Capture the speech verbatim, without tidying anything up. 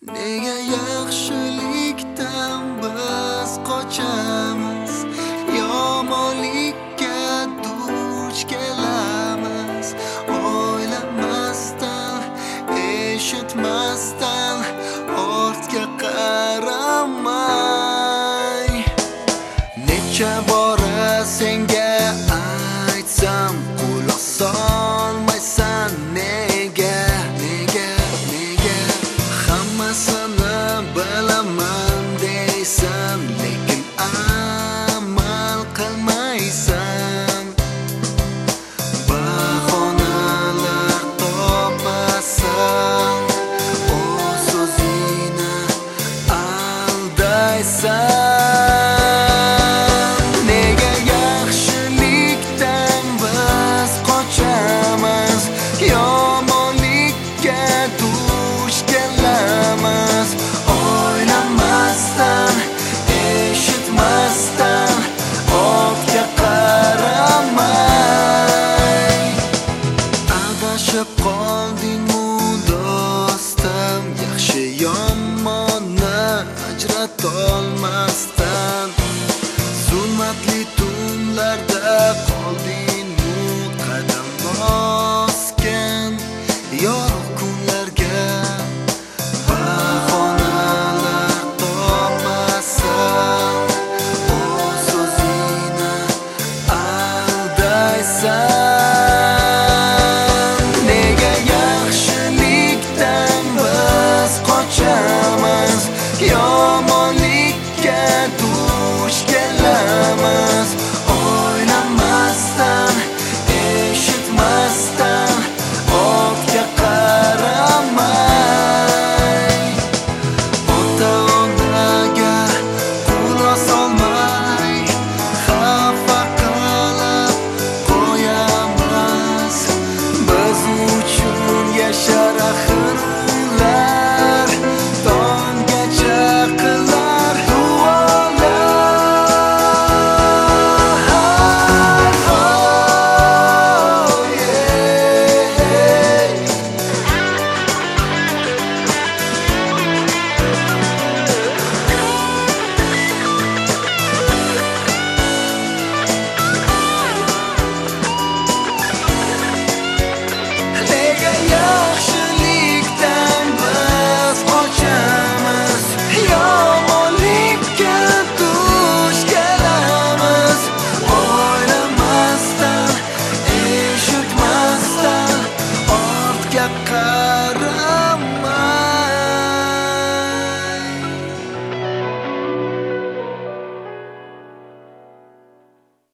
Nega yaxshilikdan biz qochamiz, yomonlikka duch kelamiz. O'ylamasdan, eshitmasdan, ortga qaramay. Necha bora senga aytsam, quloq solmaysan. Nega, nega, nega hammasini bilaman deysan, lekin amal qilmaysan. Bahonalar topasan, o'z o'zingni aldaysan. Nega yaxshilikdan biz qochamiz, yomonlikka duch kelamiz. O'ylamasdan, eshitmasdan, ortga qaramay. Adashib qoldingmi do'stim, yaxshi yomonni ajratol